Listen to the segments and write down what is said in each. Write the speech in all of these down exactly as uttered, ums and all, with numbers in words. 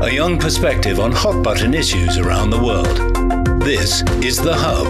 a young perspective on hot-button issues around the world. This is The Hub.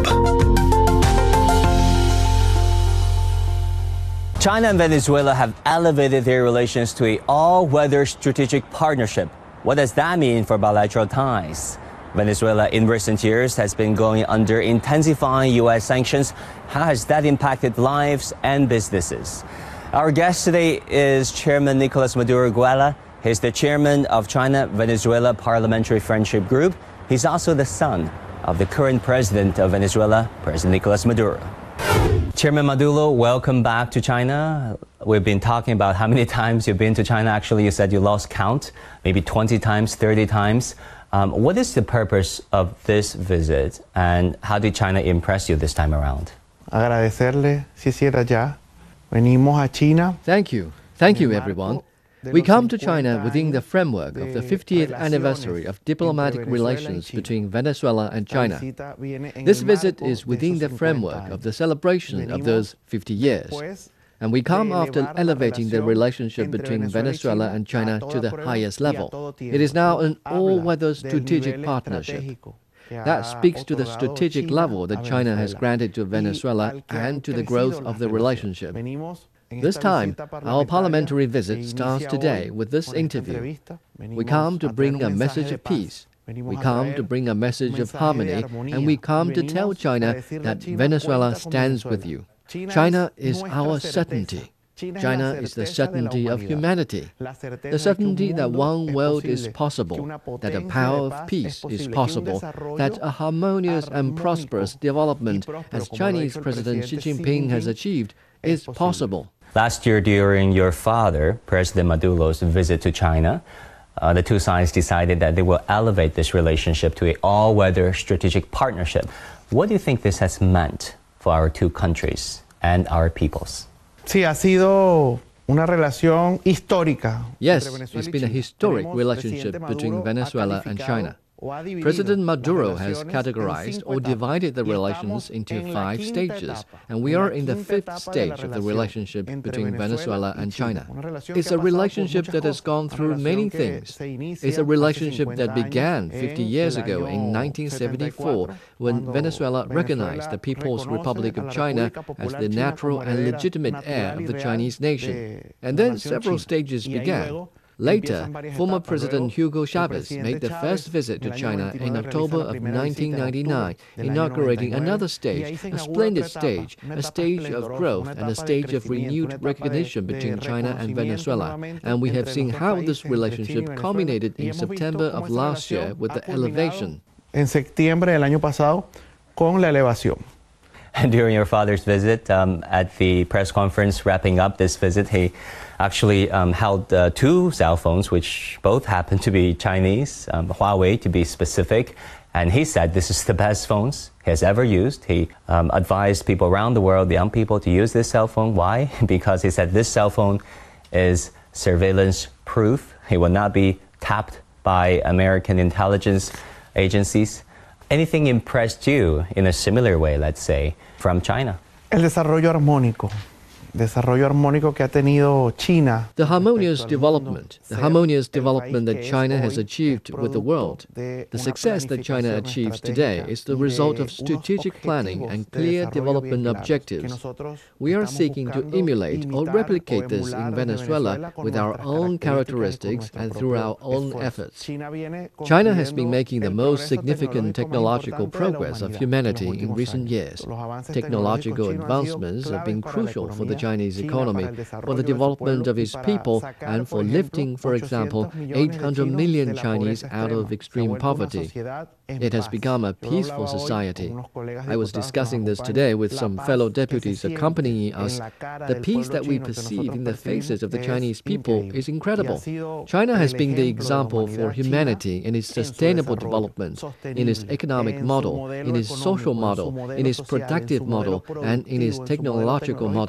China and Venezuela have elevated their relations to an all-weather strategic partnership. What does that mean for bilateral ties? Venezuela in recent years has been going under intensifying U S sanctions. How has that impacted lives and businesses? Our guest today is Chairman Nicolas Maduro Guella. He's the chairman of China-Venezuela Parliamentary Friendship Group. He's also the son of the current president of Venezuela, President Nicolas Maduro. Chairman Maduro, welcome back to China. We've been talking about how many times you've been to China. Actually, you said you lost count, maybe twenty times, thirty times. Um, what is the purpose of this visit, and how did China impress you this time around? Agradecerle, si hiciera ya. Venimos a China. Thank you. Thank you, everyone. We come to China within the framework of the fiftieth anniversary of diplomatic relations between Venezuela and China. This visit is within the framework of the celebration of those fifty years. And we come after elevating the relationship between Venezuela and China to the highest level. It is now an all-weather strategic partnership. That speaks to the strategic level that China has granted to Venezuela and to the growth of the relationship. This time, our parliamentary visit starts today with this interview. We come to bring a message of peace. We come to bring a message of harmony, and we come to tell China that Venezuela stands with you. China is our certainty. China is the certainty of humanity, the certainty that one world is possible, that a power of peace is possible, that a harmonious and prosperous development, as Chinese President Xi Jinping has achieved, is possible. Last year, during your father, President Maduro's visit to China, uh, the two sides decided that they will elevate this relationship to an all-weather strategic partnership. What do you think this has meant for our two countries and our peoples? Sí, ha sido una relación histórica. Yes, it's been a historic relationship between Venezuela and China. President Maduro has categorized or divided the relations into five stages, and we are in the fifth stage of the relationship between Venezuela and China. It's a relationship that has gone through many things. It's a relationship that began fifty years ago in nineteen seventy-four, when Venezuela recognized the People's Republic of China as the natural and legitimate heir of the Chinese nation. And then several stages began. Later, former President Hugo Chavez made the first visit to China in October of nineteen ninety-nine, inaugurating another stage, a splendid stage, a stage of growth and a stage of renewed recognition between China and Venezuela. And we have seen how this relationship culminated in September of last year with the elevation. En septiembre del año pasado, con la elevación. And during your father's visit, um, at the press conference wrapping up this visit, he actually um, held uh, two cell phones, which both happen to be Chinese, um, Huawei to be specific. And he said this is the best phones he has ever used. He um, advised people around the world, young people, to use this cell phone. Why? Because he said this cell phone is surveillance proof. It will not be tapped by American intelligence agencies. Anything impressed you in a similar way, let's say, from China? El desarrollo armónico. Desarrollo armónico que ha tenido China. The harmonious development, the harmonious development that China has achieved with the world. The success that China achieves today is the result of strategic planning and clear development objectives. We are seeking to emulate or replicate this in Venezuela with our own characteristics and through our own efforts. China has been making the most significant technological progress of humanity in recent years. Technological advancements have been crucial for the Chinese economy, for the development of its people, and for lifting, for example, eight hundred million Chinese out of extreme poverty. It has become a peaceful society. I was discussing this today with some fellow deputies accompanying us. The peace that we perceive in the faces of the Chinese people is incredible. China has been the example for humanity in its sustainable development, in its economic model, in its social model, in its productive model, and in its technological model.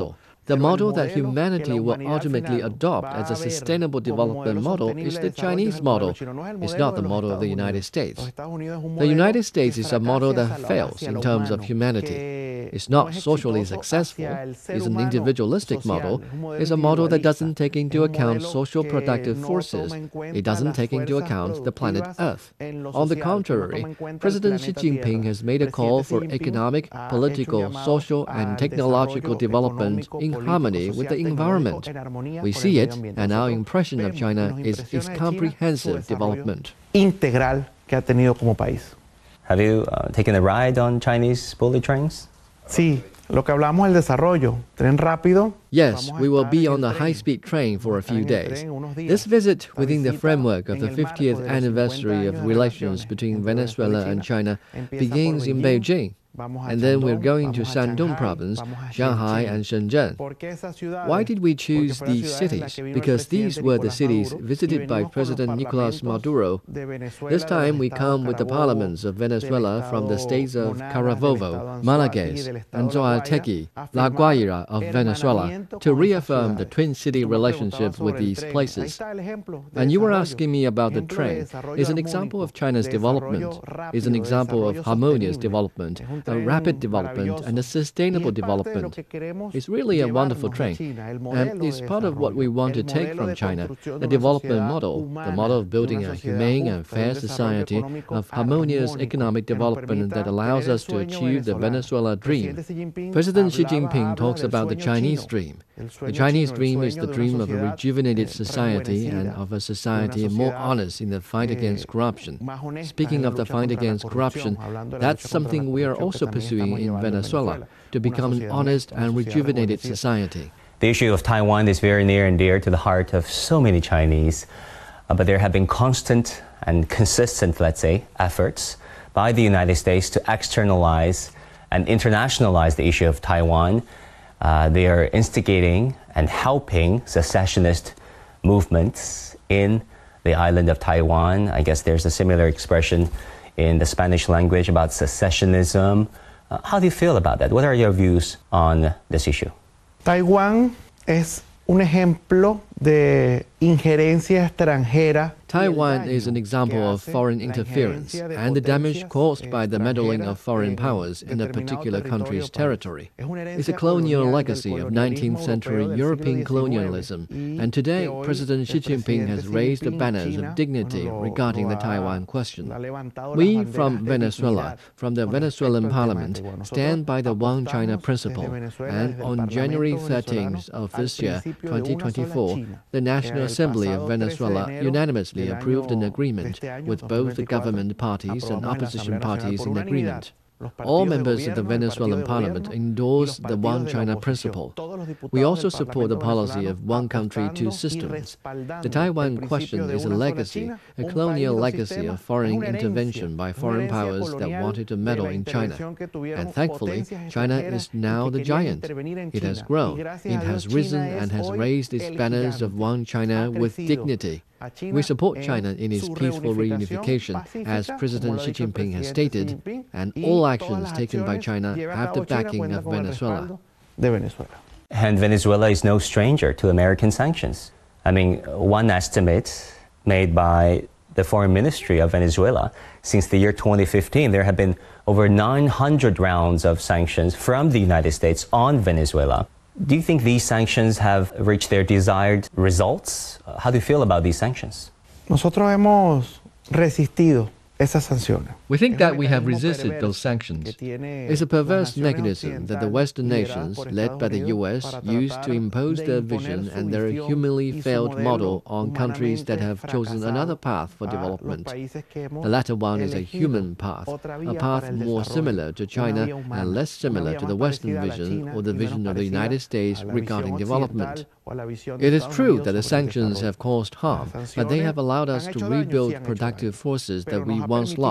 The model that humanity will ultimately adopt as a sustainable development model is the Chinese model. It's not the model of the United States. The United States is a model that fails in terms of humanity. It's not socially successful. It's an individualistic model. It's a model that doesn't take into account social productive forces. It doesn't take into account the planet Earth. On the contrary, President Xi Jinping has made a call for economic, political, social, and technological development in harmony with the environment. We see it, and our impression of China is its comprehensive development. Integral que ha tenido como país. Have you uh, taken a ride on Chinese bullet trains? Sí, lo que hablamos del desarrollo, tren rápido. Yes, we will be on the high-speed train for a few days. This visit within the framework of the fiftieth anniversary of relations between Venezuela and China begins in Beijing. And then we're going to Shandong province, Shanghai and Shenzhen. Why did we choose these cities? Because these were the cities visited by President Nicolas Maduro. This time we come with the parliaments of Venezuela from the states of Carabobo, Malagues, Anzoátegui, La Guaira of Venezuela to reaffirm the twin city relationship with these places. And you were asking me about the train. It's an example of China's development. It's an example of harmonious development, a rapid development and a sustainable development. It's really a wonderful train, and it's part of what we want to take from China, the development model, the model of building a humane and fair society of harmonious economic development that allows us to achieve the Venezuela dream. President Xi Jinping talks about the Chinese dream. The Chinese dream is the dream of a rejuvenated society and of a society more honest in the fight against corruption. Speaking of the fight against corruption, that's something we are also pursuing in Venezuela, to become an honest and rejuvenated society. The issue of Taiwan is very near and dear to the heart of so many Chinese, uh, but there have been constant and consistent, let's say, efforts by the United States to externalize and internationalize the issue of Taiwan. Uh, they are instigating and helping secessionist movements in the island of Taiwan. I guess there's a similar expression in the Spanish language about secessionism. Uh, how do you feel about that? What are your views on this issue? Taiwán es un ejemplo de injerencia extranjera. Taiwan is an example of foreign interference and the damage caused by the meddling of foreign powers in a particular country's territory. It's a colonial legacy of nineteenth century European colonialism, and today President Xi Jinping has raised the banners of dignity regarding the Taiwan question. We from Venezuela, from the Venezuelan parliament, stand by the One China principle, and on January thirteenth of this year, twenty twenty-four, the National Assembly of Venezuela unanimously approved an agreement with both the government parties and opposition parties in agreement. All members of the Venezuelan parliament endorse the One China principle. We also support the policy of one country, two systems. The Taiwan question is a legacy, a colonial legacy of foreign intervention by foreign powers that wanted to meddle in China. And thankfully, China is now the giant. It has grown, it has risen and has raised its banners of One China with dignity. We support China in its peaceful reunification, as President Xi Jinping has stated, and all actions taken by China have the backing of Venezuela. And Venezuela is no stranger to American sanctions. I mean, one estimate made by the Foreign Ministry of Venezuela, since the year twenty fifteen, there have been over nine hundred rounds of sanctions from the United States on Venezuela. Do you think these sanctions have reached their desired results? How do you feel about these sanctions? Nosotros hemos resistido esas sanciones. We think that we have resisted those sanctions. It's a perverse mechanism that the Western nations, led by the U S, use to impose their vision and their humanly failed model on countries that have chosen another path for development. The latter one is a human path, a path more similar to China and less similar to the Western vision or the vision of the United States regarding development. It is true that the sanctions have caused harm, but they have allowed us to rebuild productive forces that we once lost.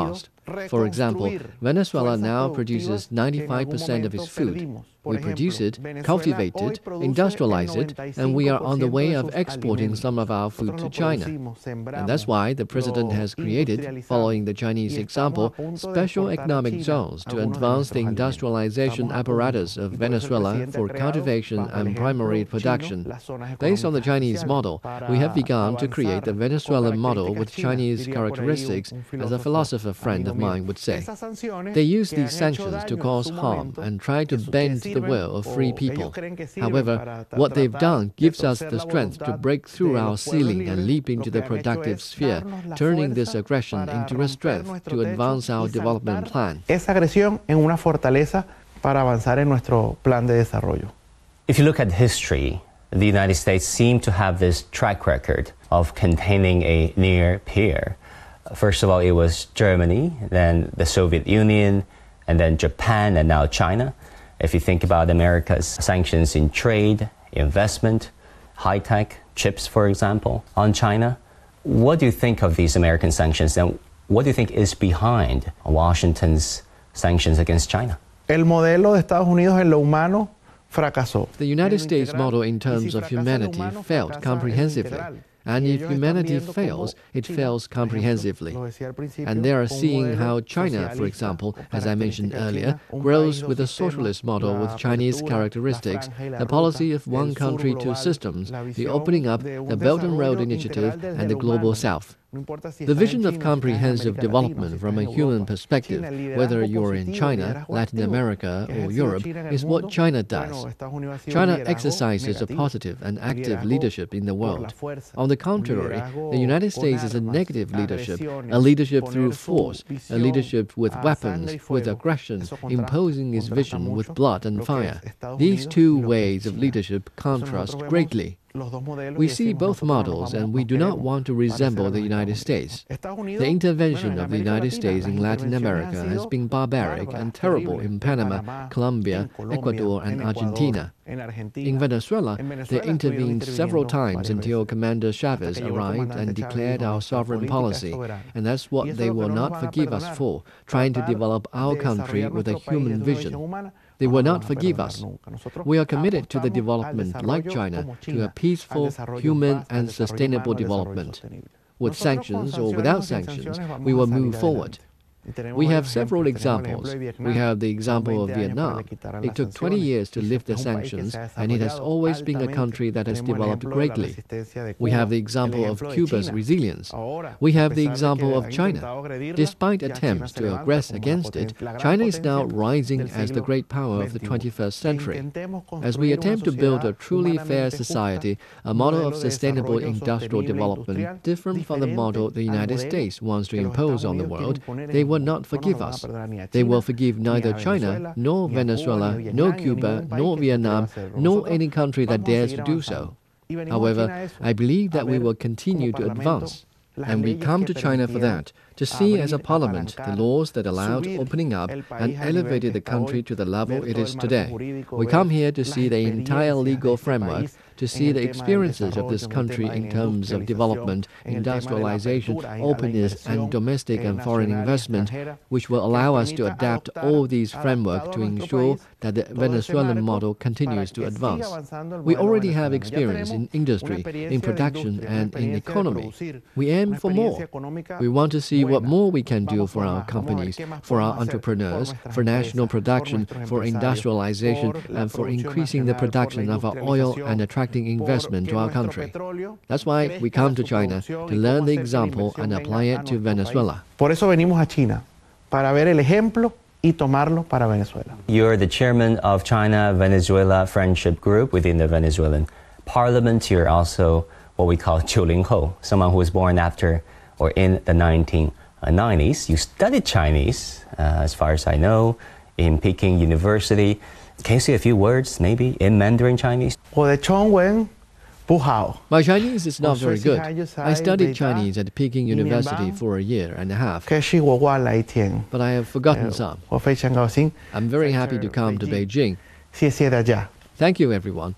For example, Venezuela now produces ninety-five percent of its food. We produce it, cultivate it, industrialize it, and we are on the way of exporting some of our food to China. And that's why the president has created, following the Chinese example, special economic zones to advance the industrialization apparatus of Venezuela for cultivation and primary production. Based on the Chinese model, we have begun to create the Venezuelan model with Chinese characteristics, as a philosopher friend of mine would say. They use these sanctions to cause harm and try to bend the will of free people. However, what they've done gives us the strength to break through our ceiling and leap into the productive sphere, turning this aggression into a strength to advance our development plan. Esa agresión en una fortaleza para avanzar en nuestro plan de desarrollo. If you look at history, the United States seemed to have this track record of containing a near peer. First of all, it was Germany, then the Soviet Union, and then Japan, and now China. If you think about America's sanctions in trade, investment, high-tech, chips, for example, on China, what do you think of these American sanctions, and what do you think is behind Washington's sanctions against China? El modelo de Estados Unidos en lo humano fracasó. The United States model in terms of humanity failed comprehensively. And if humanity fails, it fails comprehensively. And they are seeing how China, for example, as I mentioned earlier, grows with a socialist model with Chinese characteristics, the policy of one country, two systems, the opening up, the Belt and Road Initiative, and the Global South. The vision of comprehensive development from a human perspective, whether you're in China, Latin America, or Europe, is what China does. China exercises a positive and active leadership in the world. On the contrary, the United States is a negative leadership, a leadership through force, a leadership with weapons, with aggression, imposing its vision with blood and fire. These two ways of leadership contrast greatly. We see both models, and we do not want to resemble the United States. The intervention of the United States in Latin America has been barbaric and terrible in Panama, Colombia, Ecuador, and Argentina. In Venezuela, they intervened several times until Commander Chavez arrived and declared our sovereign policy, and that's what they will not forgive us for, trying to develop our country with a human vision. They will not forgive us. We are committed to the development, like China, to a peaceful, human, and sustainable development. With sanctions or without sanctions, we will move forward. We have several examples. We have the example of Vietnam. It took twenty years to lift the sanctions, and it has always been a country that has developed greatly. We have the example of Cuba's resilience. We have the example of China. Despite attempts to aggress against it, China is now rising as the great power of the twenty-first century. As we attempt to build a truly fair society, a model of sustainable industrial development different from the model the United States wants to impose on the world, they will not forgive us. They will forgive neither China, nor Venezuela, nor Cuba, nor Vietnam, nor any country that dares to do so. However, I believe that we will continue to advance. And we come to China for that, to see as a parliament the laws that allowed opening up and elevated the country to the level it is today. We come here to see the entire legal framework, to see the experiences of this country in terms of development, industrialization, openness, and domestic and foreign investment, which will allow us to adapt all these frameworks to ensure that the Venezuelan model continues to advance. We already have experience in industry, in production, and in economy. We aim for more. We want to see what more we can do for our companies, for our entrepreneurs, for national production, for industrialization, and for increasing the production of our oil and attracting investment to our country. That's why we come to China, to learn the example and apply it to Venezuela. Por eso venimos a China, para ver el ejemplo y tomarlo para Venezuela. You're the chairman of China-Venezuela Friendship Group within the Venezuelan Parliament. You're also what we call 九零后, someone who was born after or in the nineteen nineties. You studied Chinese, uh, as far as I know, in Peking University. Can you say a few words, maybe, in Mandarin Chinese? My Chinese is not very good. I studied Chinese at Peking University for a year and a half, but I have forgotten some. I'm very happy to come to Beijing. Thank you, everyone.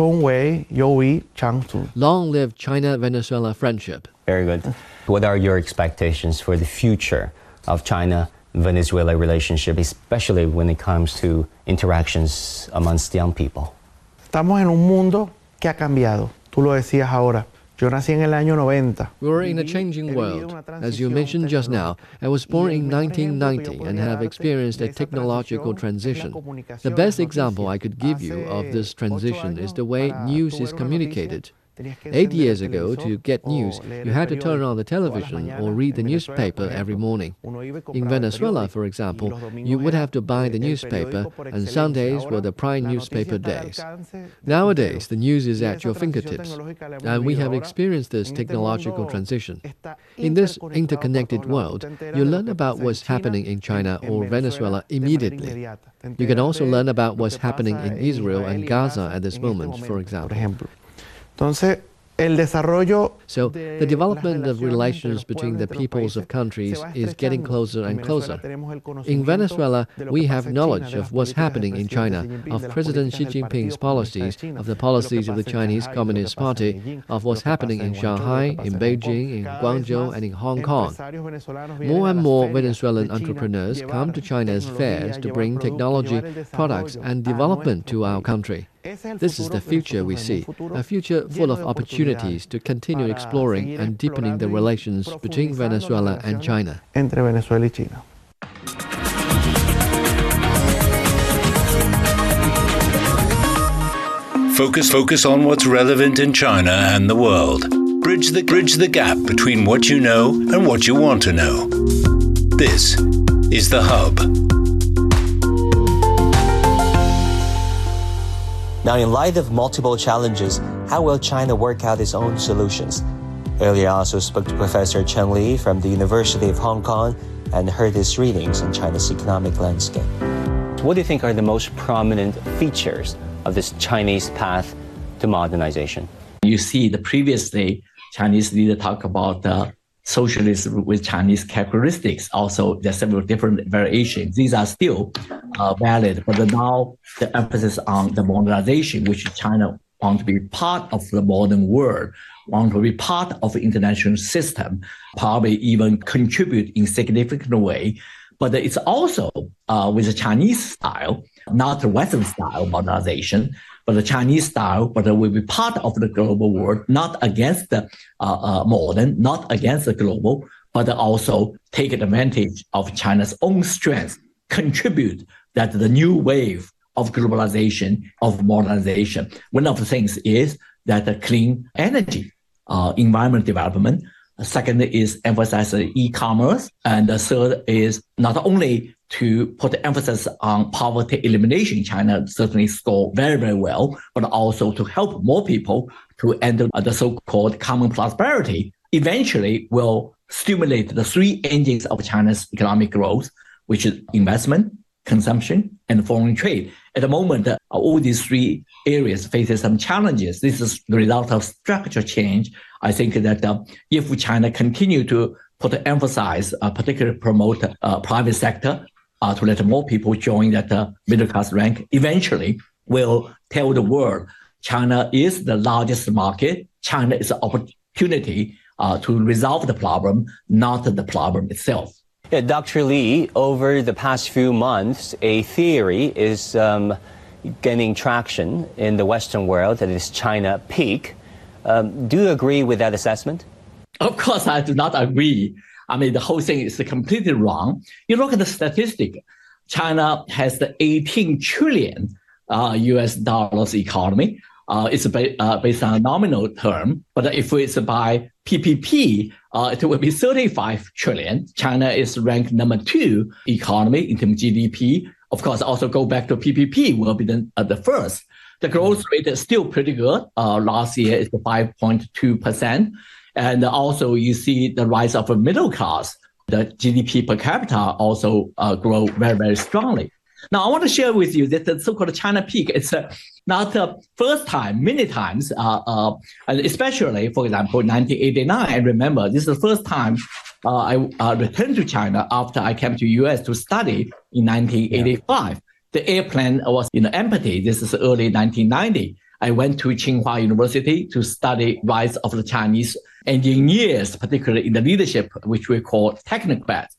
Long live China-Venezuela friendship. Very good. What are your expectations for the future of China China-Venezuela relationship, especially when it comes to interactions amongst young people? Estamos en un mundo que ha cambiado. Tú lo decías ahora. Yo nací en el año noventa. We're in a changing world. As you mentioned just now, I was born in nineteen ninety and have experienced a technological transition. The best example I could give you of this transition is the way news is communicated. Eight years ago, to get news, you had to turn on the television or read the newspaper every morning. In Venezuela, for example, you would have to buy the newspaper, and Sundays were the prime newspaper days. Nowadays, the news is at your fingertips, and we have experienced this technological transition. In this interconnected world, you learn about what's happening in China or Venezuela immediately. You can also learn about what's happening in Israel and Gaza at this moment, for example. Entonces, el desarrollo So, the development of relations between the peoples of countries is getting closer and closer. In Venezuela, we have knowledge of what's happening in China, of President Xi Jinping's policies, of the policies of the Chinese Communist Party, of what's happening in Shanghai, in Beijing, in Guangzhou, and in Hong Kong. More and more Venezuelan entrepreneurs come to China's fairs to bring technology, products, and development to our country. This is the future we see, a future full of opportunities to continue exploring and deepening the relations between Venezuela and China. Entre Venezuela y China. Focus, focus on what's relevant in China and the world. Bridge the, bridge the gap between what you know and what you want to know. This is The Hub. Now, in light of multiple challenges, how will China work out its own solutions? Earlier, I also spoke to Professor Chen Li from the University of Hong Kong and heard his readings on China's economic landscape. What do you think are the most prominent features of this Chinese path to modernization? You see, the previously Chinese leader talk about uh, socialism with Chinese characteristics. Also, there are several different variations. These are still uh, valid, but now the emphasis on the modernization, which China wants to be part of the modern world, want to be part of the international system, probably even contribute in significant way. But it's also uh, with the Chinese style, not the Western style modernization, but the Chinese style, but it will be part of the global world, not against the uh, uh, modern, not against the global, but also take advantage of China's own strength, contribute that the new wave of globalization, of modernization. One of the things is that the clean energy, uh, environment development. Second is emphasize e-commerce. And the third is not only to put emphasis on poverty elimination. China certainly scored very, very well, but also to help more people to enter the so-called common prosperity. Eventually will stimulate the three engines of China's economic growth, which is investment, consumption, and foreign trade. At the moment, uh, all these three areas faces some challenges. This is the result of structural change. I think that uh, if China continue to put emphasis, uh, particularly promote uh, private sector, uh, to let more people join that uh, middle class rank, eventually will tell the world China is the largest market. China is an opportunity uh, to resolve the problem, not the problem itself. Yeah, Doctor Li, over the past few months, a theory is um, gaining traction in the Western world that is China peak. Um, do you agree with that assessment? Of course, I do not agree. I mean, the whole thing is completely wrong. You look at the statistic. China has the eighteen trillion uh, U S dollars economy. Uh, it's ba- uh, based on a nominal term, but if it's by P P P, uh, it will be thirty-five trillion. China is ranked number two economy in terms of G D P. Of course, also go back to P P P will be the, uh, the first. The growth rate is still pretty good. Uh, last year is five point two percent. And also you see the rise of a middle class. The G D P per capita also uh, grow very, very strongly. Now, I want to share with you that the so-called China peak, it's uh, not the first time, many times, uh, uh, and especially, for example, nineteen eighty-nine, I remember this is the first time uh, I uh, returned to China after I came to U S to study in nineteen eighty-five. Yeah. The airplane was you know, empty. This is early nineteen ninety. I went to Tsinghua University to study rise of the Chinese engineers, particularly in the leadership, which we call technocrats.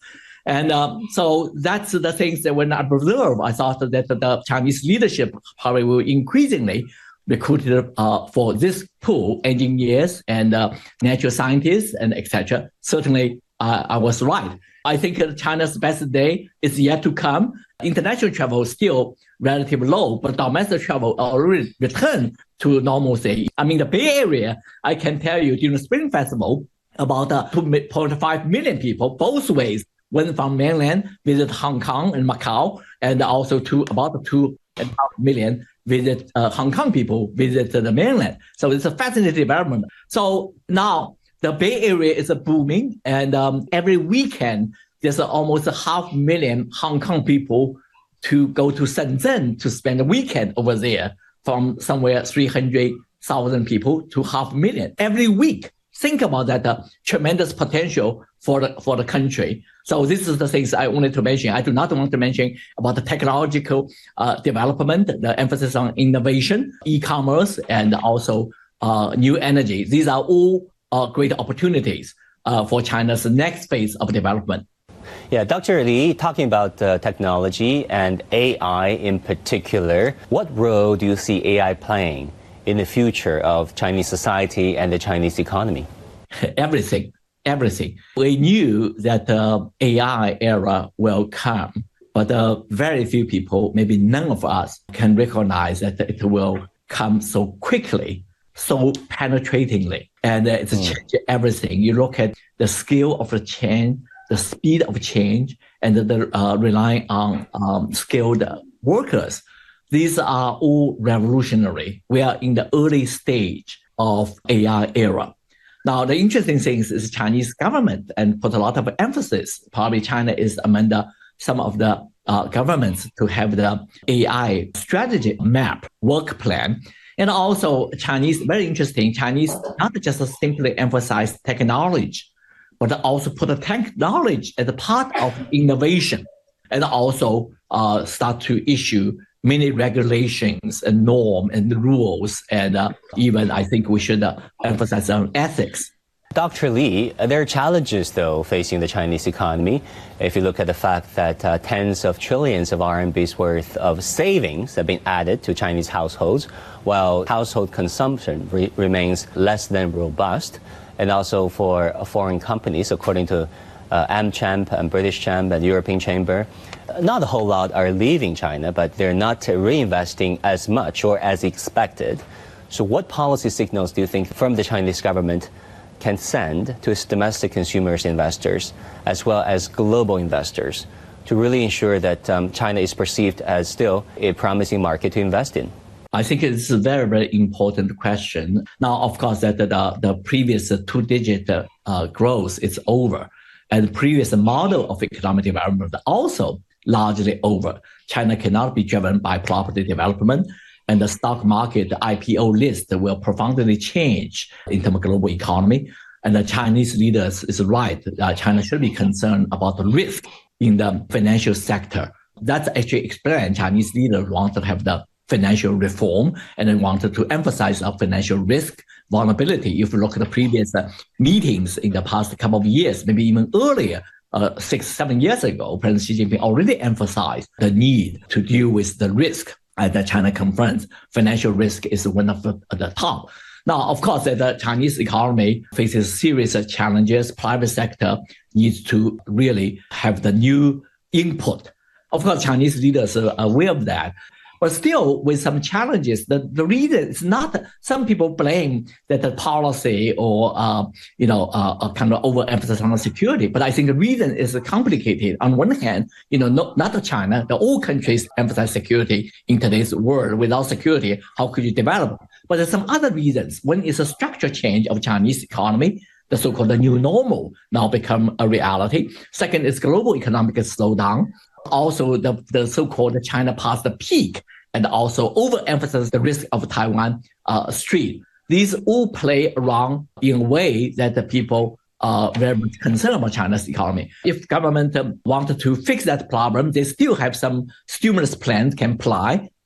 And um, so that's the things that when I observed, I thought that the Chinese leadership probably will increasingly recruit uh, for this pool, engineers and uh, natural scientists and et cetera. Certainly, uh, I was right. I think China's best day is yet to come. International travel is still relatively low, but domestic travel already returned to normalcy. I mean, the Bay Area, I can tell you during the Spring Festival, about uh, two point five million people both ways went from mainland, visit Hong Kong and Macau, and also to about two and a half million visit uh, Hong Kong people visit the mainland. So it's a fascinating development. So now the Bay Area is booming, and um, every weekend there's almost a half million Hong Kong people to go to Shenzhen to spend a weekend over there, from somewhere three hundred thousand people to half a million every week. Think about that uh, tremendous potential for the for the country. So this is the things I wanted to mention. I do not want to mention about the technological uh, development, the emphasis on innovation, e-commerce, and also uh, new energy. These are all uh, great opportunities uh, for China's next phase of development. Yeah, Doctor Li, talking about uh, technology and A I in particular, what role do you see A I playing in the future of Chinese society and the Chinese economy? Everything, everything. We knew that the uh, A I era will come, but uh, very few people, maybe none of us, can recognize that it will come so quickly, so penetratingly, and uh, it's mm. changed everything. You look at the scale of the change, the speed of change, and the, the uh, relying on um, skilled workers. These are all revolutionary. We are in the early stage of A I era. Now, the interesting thing is, is Chinese government and put a lot of emphasis. Probably China is among the, some of the uh, governments to have the A I strategy map, work plan. And also Chinese, very interesting, Chinese not just simply emphasize technology, but also put a technology as a part of innovation, and also uh, start to issue many regulations and norms and rules, and uh, even I think we should uh, emphasize on ethics. Doctor Li, there are challenges, though, facing the Chinese economy. If you look at the fact that uh, tens of trillions of R M B's worth of savings have been added to Chinese households, while household consumption re remains less than robust, and also for uh, foreign companies, according to uh, AmCham and British Champ and European Chamber, not a whole lot are leaving China, but they're not reinvesting as much or as expected. So what policy signals do you think from the Chinese government can send to its domestic consumers, investors, as well as global investors, to really ensure that um, China is perceived as still a promising market to invest in? I think it's a very, very important question. Now, of course, that the, the previous two-digit uh, growth is over, and the previous model of economic development also largely over. China cannot be driven by property development, and the stock market, the I P O list will profoundly change in terms of global economy. And the Chinese leaders is right. Uh, China should be concerned about the risk in the financial sector. That's actually explained Chinese leaders want to have the financial reform, and they wanted to emphasize our financial risk vulnerability. If you look at the previous uh, meetings in the past couple of years, maybe even earlier, uh, six, seven years ago, President Xi Jinping already emphasized the need to deal with the risk at the China conference. Financial risk is one of the, the top. Now, of course, the Chinese economy faces serious challenges. Private sector needs to really have the new input. Of course, Chinese leaders are aware of that. But still, with some challenges, the, the reason is not, some people blame that the policy or, uh, you know, uh, a kind of overemphasis on security. But I think the reason is complicated. On one hand, you know, no, not China, the all countries emphasize security in today's world. Without security, how could you develop? But there's some other reasons. One is a structural change of Chinese economy. The so-called the new normal now become a reality. Second is global economic slowdown. Also, the, the so-called China past the peak, and also overemphasize the risk of Taiwan uh, Strait. These all play around in a way that the people are very much concerned about China's economy. If government um, wanted to fix that problem, they still have some stimulus plans can apply.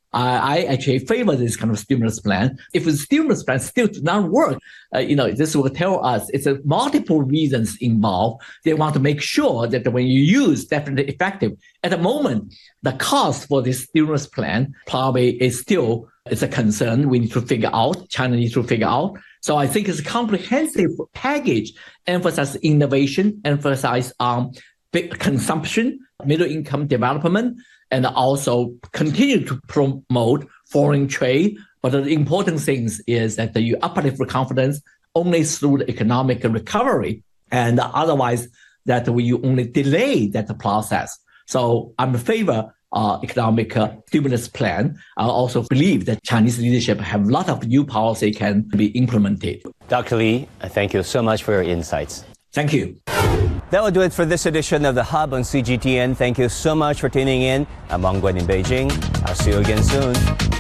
I, I actually favor this kind of stimulus plan. If the stimulus plan still does not work, uh, you know, this will tell us it's a multiple reasons involved. They want to make sure that when you use, definitely effective. At the moment, the cost for this stimulus plan probably is still it's a concern we need to figure out. China needs to figure out. So I think it's a comprehensive package, emphasize innovation, emphasize on big consumption, middle income development, and also continue to promote foreign trade. But the important thing is that you uplift confidence only through the economic recovery, and otherwise that you only delay that process. So I'm in favor uh, economic uh, stimulus plan. I also believe that Chinese leadership have a lot of new policy can be implemented. Doctor Li, thank you so much for your insights. Thank you. That will do it for this edition of The Hub on C G T N. Thank you so much for tuning in. I'm Wang Guan in Beijing. I'll see you again soon.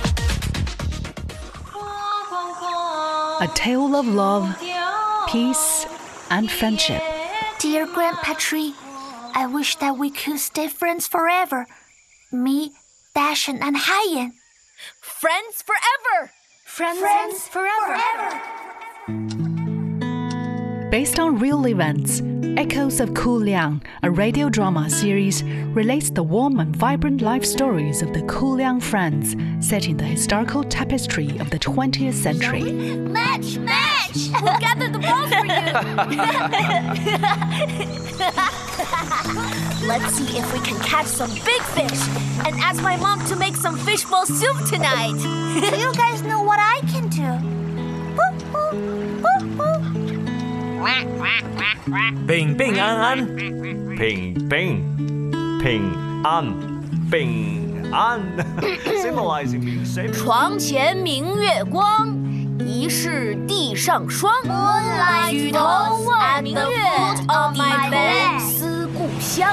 A tale of love, peace, and friendship. Dear Grandpa Tree, I wish that we could stay friends forever. Me, Dashan, and Haiyan. Friends forever! Friends, friends forever. forever. Based on real events, Echoes of Kuliang, a radio drama series, relates the warm and vibrant life stories of the Kuliang friends set in the historical tapestry of the twentieth century. Match! Match! We'll gather the balls for you! Let's see if we can catch some big fish and ask my mom to make some fishbowl soup tonight. Do you guys know what I can do? Bình bình an an, bình bình, bình an, bình an, symbolizing being safe. 床前明月光，疑是地上霜。举头望明月 ，On my bed 思故乡。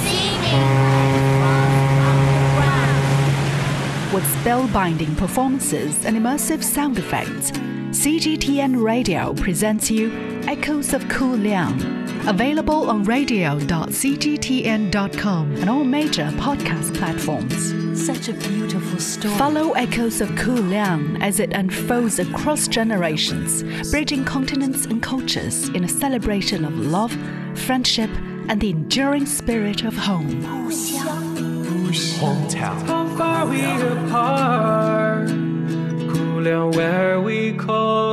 With spellbinding performances and immersive sound effects, C G T N Radio presents you Echoes of Kuliang, available on radio dot c g t n dot com and all major podcast platforms. Such a beautiful story. Follow Echoes of Kuliang as it unfolds across generations, bridging continents and cultures in a celebration of love, friendship, and the enduring spirit of home. Hometown. How far we apart, Kuliang, where we call.